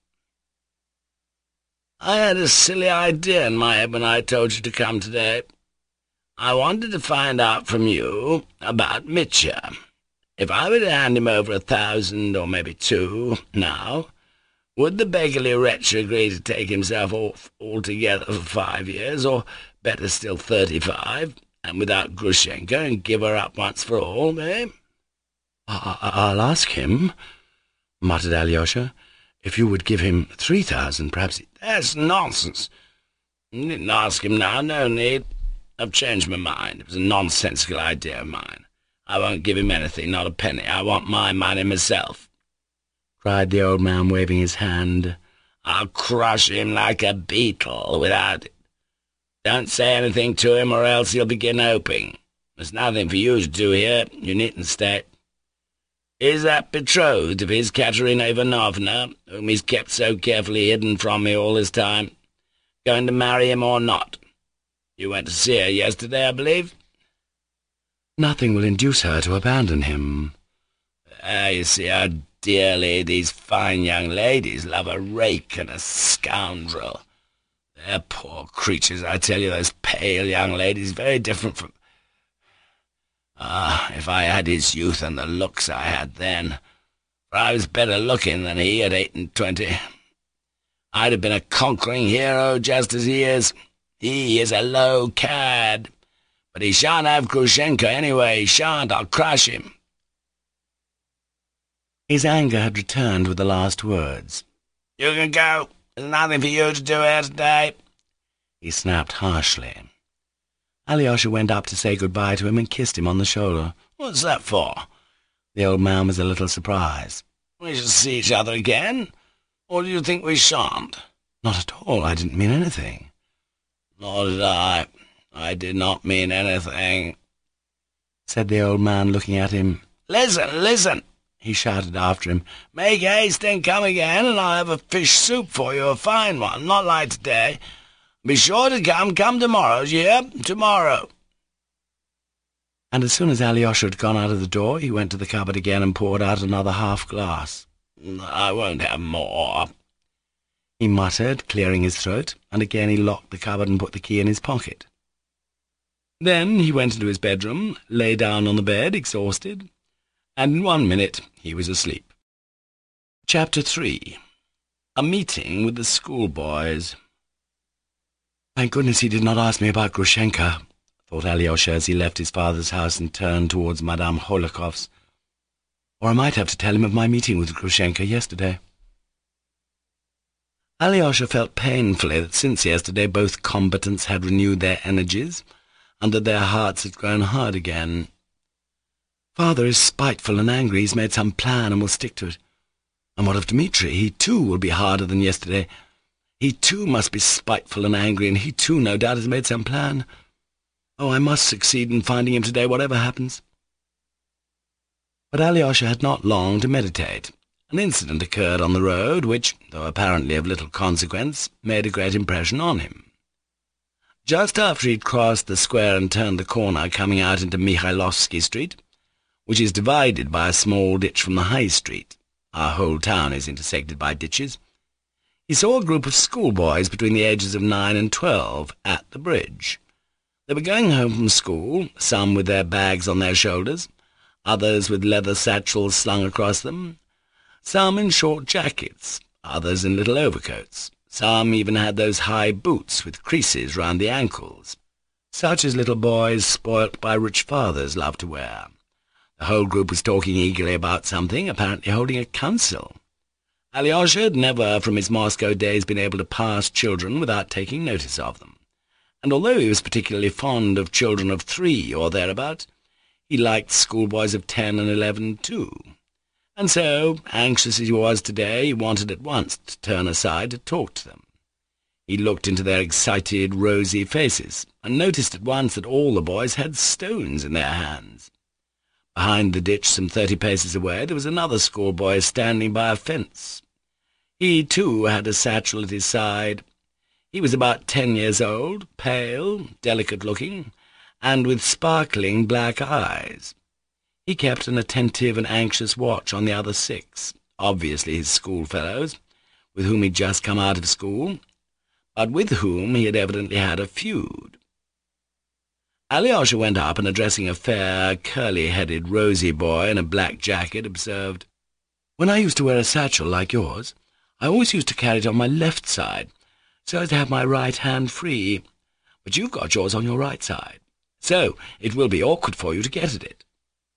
I had a silly idea in my head when I told you to come today. I wanted to find out from you about Mitya. If I were to hand him over 1,000 or maybe 2 now, would the beggarly wretch agree to take himself off altogether for 5 years, or better still 35, and without Grushenka, and give her up once for all, eh? I'll ask him, muttered Alyosha. If you would give him 3,000, perhaps... That's nonsense. You needn't ask him now, no need. I've changed my mind. It was a nonsensical idea of mine. I won't give him anything, not a penny. I want my money myself," cried the old man, waving his hand. "I'll crush him like a beetle without it. Don't say anything to him, or else he'll begin hoping. There's nothing for you to do here. You needn't stay. Is that betrothed of his Katerina Ivanovna, whom he's kept so carefully hidden from me all this time, going to marry him or not? You went to see her yesterday, I believe?" "Nothing will induce her to abandon him." You see how dearly these fine young ladies love a rake and a scoundrel. They're poor creatures, I tell you, those pale young ladies, very different from... if I had his youth and the looks I had then, for I was better looking than he at 28, I'd have been a conquering hero just as he is. He is a low cad. But he shan't have Grushenka anyway. He shan't. I'll crush him." His anger had returned with the last words. "You can go. There's nothing for you to do here today," he snapped harshly. Alyosha went up to say good-bye to him and kissed him on the shoulder. "What's that for?" The old man was a little surprised. "We shall see each other again, or do you think we shan't?" "Not at all. I didn't mean anything." "Nor did I. I did not mean anything," said the old man, looking at him. "Listen, listen," he shouted after him. "Make haste and come again, and I'll have a fish soup for you, a fine one, not like today. Be sure to come tomorrow, d'ye hear? Tomorrow." And as soon as Alyosha had gone out of the door, he went to the cupboard again and poured out another half-glass. "I won't have more," he muttered, clearing his throat, and again he locked the cupboard and put the key in his pocket. Then he went into his bedroom, lay down on the bed, exhausted, and in 1 minute he was asleep. Chapter 3. A Meeting with the Schoolboys. "Thank goodness he did not ask me about Grushenka," thought Alyosha as he left his father's house and turned towards Madame Hohlakov's. "Or I might have to tell him of my meeting with Grushenka yesterday." Alyosha felt painfully that since yesterday both combatants had renewed their energies, and that their hearts had grown hard again. Father is spiteful and angry. He's made some plan and will stick to it. And what of Dmitri? He too will be harder than yesterday. He too must be spiteful and angry, and he too, no doubt, has made some plan. Oh, I must succeed in finding him today, whatever happens. But Alyosha had not long to meditate. An incident occurred on the road which, though apparently of little consequence, made a great impression on him. Just after he had crossed the square and turned the corner coming out into Mikhailovsky Street, which is divided by a small ditch from the High Street — our whole town is intersected by ditches — he saw a group of schoolboys between the ages of 9 and 12 at the bridge. They were going home from school, some with their bags on their shoulders, others with leather satchels slung across them, some in short jackets, others in little overcoats. Some even had those high boots with creases round the ankles, such as little boys spoilt by rich fathers love to wear. The whole group was talking eagerly about something, apparently holding a council. Alyosha had never from his Moscow days been able to pass children without taking notice of them, and although he was particularly fond of children of 3 or thereabout, he liked schoolboys of 10 and 11 too. And so, anxious as he was today, he wanted at once to turn aside to talk to them. He looked into their excited, rosy faces, and noticed at once that all the boys had stones in their hands. Behind the ditch, some 30 paces away, there was another schoolboy standing by a fence. He, too, had a satchel at his side. He was about 10 years old, pale, delicate-looking, and with sparkling black eyes. He kept an attentive and anxious watch on the other 6, obviously his schoolfellows, with whom he'd just come out of school, but with whom he had evidently had a feud. Alyosha went up and, addressing a fair, curly-headed, rosy boy in a black jacket, observed, "When I used to wear a satchel like yours, I always used to carry it on my left side, so as to have my right hand free, but you've got yours on your right side, so it will be awkward for you to get at it."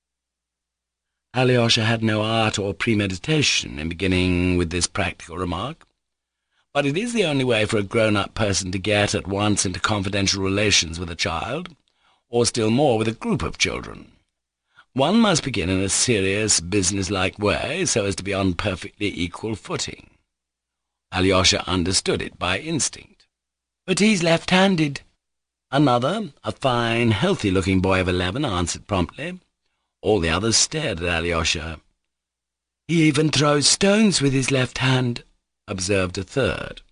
Alyosha had no art or premeditation in beginning with this practical remark, but it is the only way for a grown-up person to get at once into confidential relations with a child, or still more with a group of children. One must begin in a serious, business-like way, so as to be on perfectly equal footing. Alyosha understood it by instinct. "But he's left-handed." Another, a fine, healthy-looking boy of 11, answered promptly. All the others stared at Alyosha. "He even throws stones with his left hand," observed a third.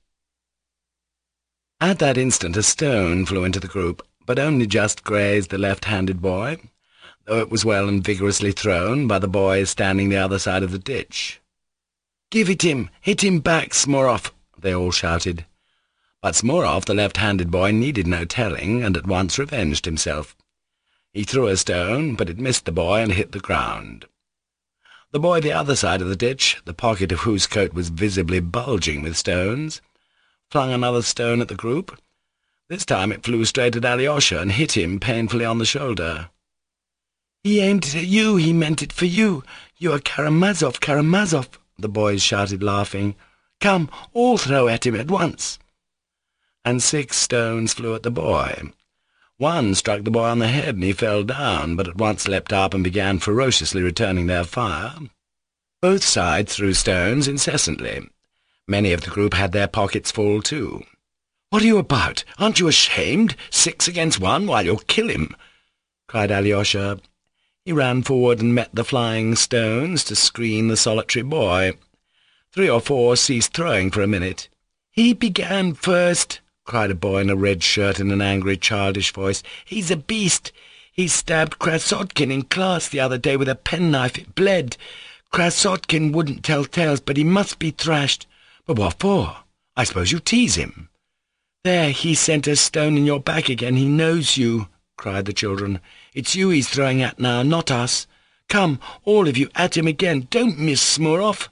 At that instant a stone flew into the group, but only just grazed the left-handed boy, though it was well and vigorously thrown by the boys standing the other side of the ditch. "Give it him! Hit him back, Smurov!" they all shouted. But Smurov, the left-handed boy, needed no telling, and at once revenged himself. He threw a stone, but it missed the boy and hit the ground. The boy the other side of the ditch, the pocket of whose coat was visibly bulging with stones, flung another stone at the group. This time it flew straight at Alyosha and hit him painfully on the shoulder. "He aimed it at you, he meant it for you. You are Karamazov, Karamazov," the boys shouted, laughing. "Come, all throw at him at once." And 6 stones flew at the boy. One struck the boy on the head, and he fell down, but at once leapt up and began ferociously returning their fire. Both sides threw stones incessantly. Many of the group had their pockets full too. "What are you about? Aren't you ashamed? 6 against 1, while you'll kill him!" cried Alyosha. He ran forward and met the flying stones to screen the solitary boy. 3 or 4 ceased throwing for a minute. "He began first," cried a boy in a red shirt in an angry, childish voice. "He's a beast. He stabbed Krasotkin in class the other day with a penknife. It bled. Krasotkin wouldn't tell tales, but he must be thrashed." "But what for? I suppose you tease him." "There, he sent a stone in your back again. He knows you," cried the children. "It's you he's throwing at now, not us. Come, all of you, at him again. Don't miss, Smurov."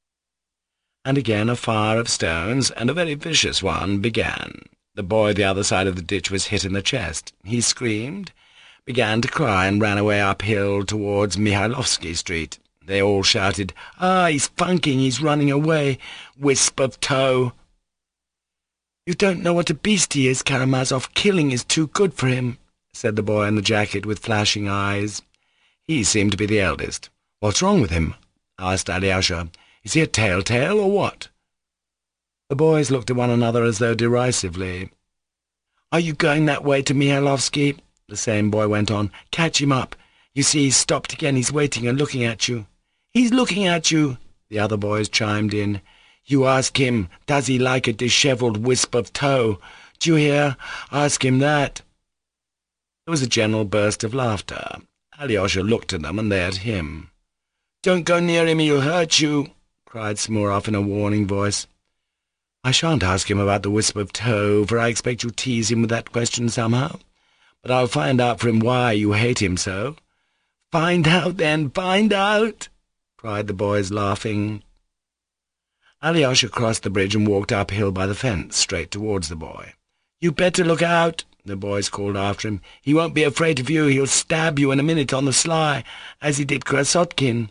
And again a fire of stones, and a very vicious one, began. The boy the other side of the ditch was hit in the chest. He screamed, began to cry, and ran away uphill towards Mikhailovsky Street. They all shouted, "Ah, he's funking, he's running away, wisp of tow." "You don't know what a beast he is, Karamazov. Killing is too good for him," said the boy in the jacket with flashing eyes. He seemed to be the eldest. "What's wrong with him?" asked Alyosha. "Is he a telltale, or what?" The boys looked at one another as though derisively. "Are you going that way to Mihailovsky?" the same boy went on. "Catch him up. You see, he's stopped again. He's waiting and looking at you." "He's looking at you," the other boys chimed in. "You ask him, does he like a dishevelled wisp of tow? Do you hear? Ask him that." There was a general burst of laughter. Alyosha looked at them, and they at him. "Don't go near him, he'll hurt you," cried Smurov in a warning voice. "I shan't ask him about the wisp of tow, for I expect you tease him with that question somehow. But I'll find out for him why you hate him so." "Find out, then, find out!" cried the boys, laughing. Alyosha crossed the bridge and walked uphill by the fence, straight towards the boy. "You better look out," the boys called after him. "He won't be afraid of you. He'll stab you in a minute on the sly, as he did Krasotkin."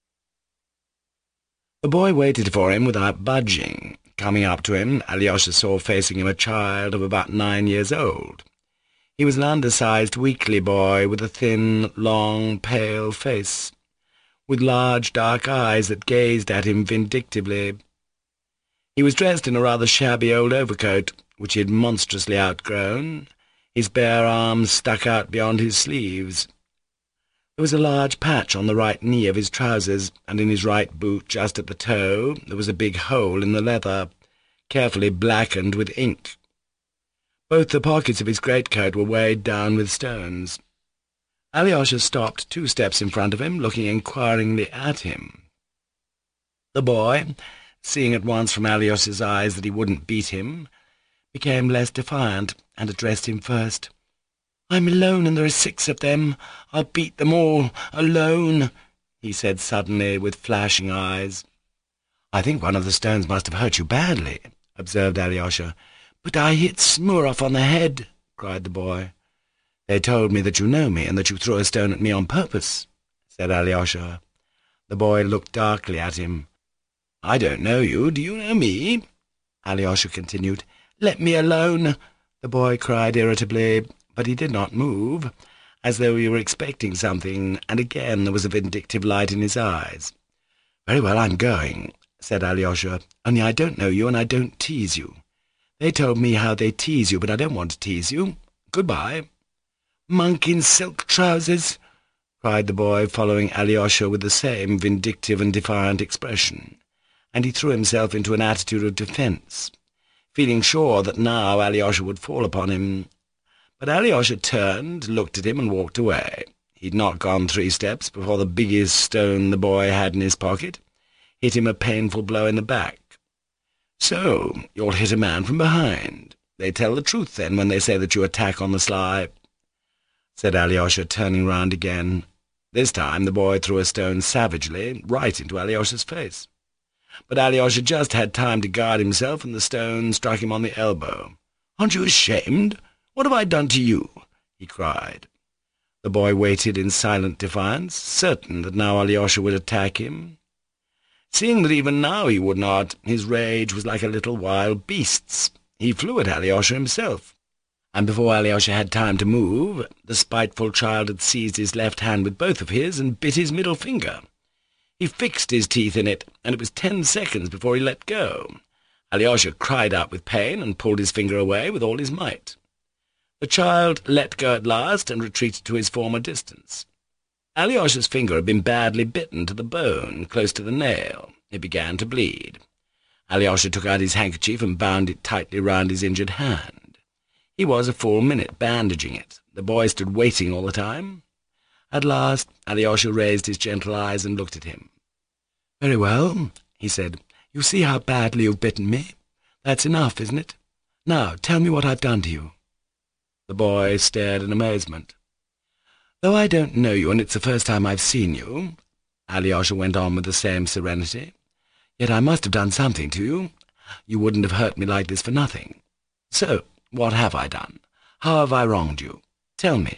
The boy waited for him without budging. Coming up to him, Alyosha saw facing him a child of about 9 years old. He was an undersized, weakly boy with a thin, long, pale face, with large dark eyes that gazed at him vindictively. He was dressed in a rather shabby old overcoat, which he had monstrously outgrown. His bare arms stuck out beyond his sleeves. There was a large patch on the right knee of his trousers, and in his right boot, just at the toe, there was a big hole in the leather, carefully blackened with ink. Both the pockets of his greatcoat were weighed down with stones. Alyosha stopped 2 steps in front of him, looking inquiringly at him. The boy, seeing at once from Alyosha's eyes that he wouldn't beat him, became less defiant, and addressed him first. "I'm alone, and there are 6 of them. I'll beat them all, alone," he said suddenly, with flashing eyes. "I think one of the stones must have hurt you badly," observed Alyosha. "But I hit Smurov on the head," cried the boy. "They told me that you know me, and that you threw a stone at me on purpose," said Alyosha. The boy looked darkly at him. "I don't know you. Do you know me?" Alyosha continued. "Let me alone," the boy cried irritably, but he did not move, as though he were expecting something, and again there was a vindictive light in his eyes. "Very well, I'm going," said Alyosha, "only I don't know you, and I don't tease you. They told me how they tease you, but I don't want to tease you. Goodbye." "Monk in silk trousers!" cried the boy, following Alyosha with the same vindictive and defiant expression, and he threw himself into an attitude of defence, feeling sure that now Alyosha would fall upon him. But Alyosha turned, looked at him, and walked away. He'd not gone 3 steps before the biggest stone the boy had in his pocket hit him a painful blow in the back. "So, you'll hit a man from behind. They tell the truth, then, when they say that you attack on the sly," said Alyosha, turning round again. This time the boy threw a stone savagely, right into Alyosha's face. But Alyosha just had time to guard himself, and the stone struck him on the elbow. "Aren't you ashamed? What have I done to you?" he cried. The boy waited in silent defiance, certain that now Alyosha would attack him. Seeing that even now he would not, his rage was like a little wild beast's. He flew at Alyosha himself, and before Alyosha had time to move, the spiteful child had seized his left hand with both of his and bit his middle finger. He fixed his teeth in it, and it was 10 seconds before he let go. Alyosha cried out with pain and pulled his finger away with all his might. The child let go at last and retreated to his former distance. Alyosha's finger had been badly bitten to the bone, close to the nail. It began to bleed. Alyosha took out his handkerchief and bound it tightly round his injured hand. He was a full minute bandaging it. The boy stood waiting all the time. At last Alyosha raised his gentle eyes and looked at him. "Very well," he said. "You see how badly you've bitten me. That's enough, isn't it? Now tell me what I've done to you." The boy stared in amazement. "Though I don't know you, and it's the first time I've seen you," Alyosha went on with the same serenity, "yet I must have done something to you. You wouldn't have hurt me like this for nothing. So, what have I done? How have I wronged you? Tell me."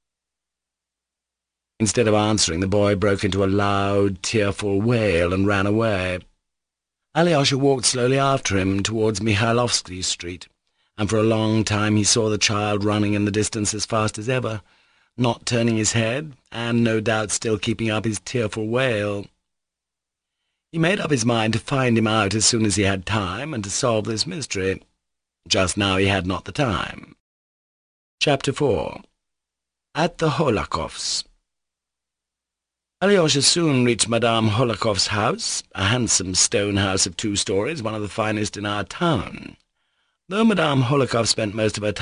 Instead of answering, the boy broke into a loud, tearful wail and ran away. Alyosha walked slowly after him towards Mikhailovsky Street, and for a long time he saw the child running in the distance as fast as ever, not turning his head, and no doubt still keeping up his tearful wail. He made up his mind to find him out as soon as he had time, and to solve this mystery. Just now he had not the time. Chapter 4. at the Holocaust. Alyosha soon reached Madame Holocaust's house, a handsome stone house of 2 stories, one of the finest in our town. Though Madame Holocaust spent most of her time